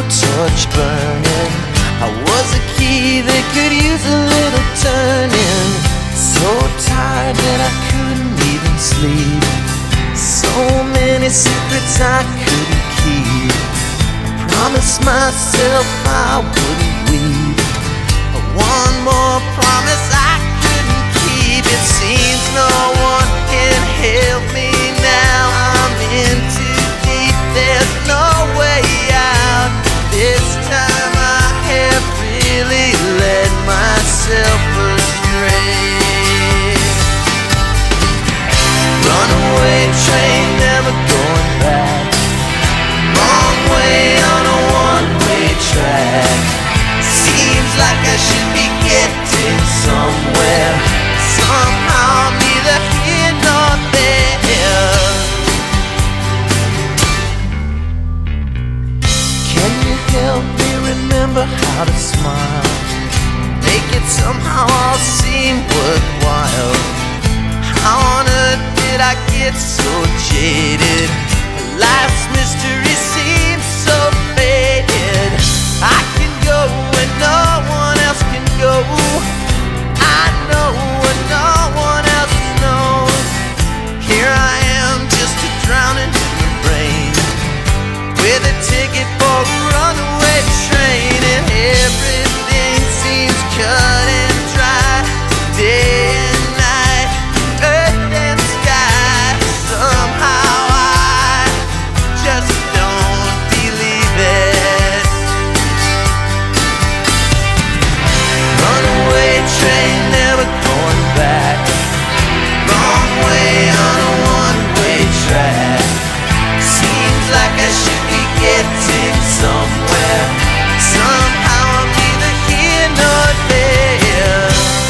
torch burning. I was a key that could use a little turning. So tired that I couldn't even sleep. So many secrets I couldn't keep. I promised myself I wouldn't weep. One more promise I couldn't keep. It seems no one can help me now. I'm in too deep, there's no way out. This time I have really led myself astray. Runaway train, never going back. Wrong way on a one-way track. Seems like I should be getting somewhere. Somehow I'm neither here nor there. Can you help me remember how to smile? Make it somehow all seem worthwhile. How on earth did I get so jaded? Life's mystery seems so faded. I can go when no one else can go. I know when no one else knows. Here I am, just a drowning in the rain, with a ticket for a runaway train. And everything seems cut and dry, day and night, earth and sky. Somehow I just don't believe it. Runaway train, never going back. Wrong way on a one-way track. Seems like I should be getting somewhere. Somehow I'm neither here nor there.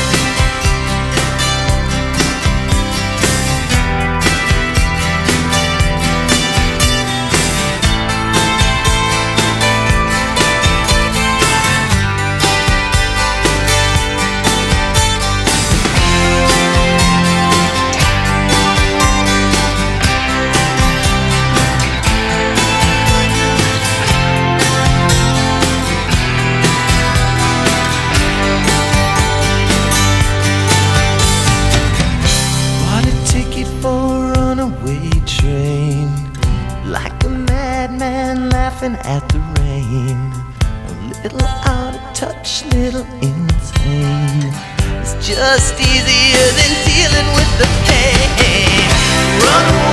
Train, like a madman laughing at the rain. A little out of touch, little insane. It's just easier than dealing with the pain. Run away.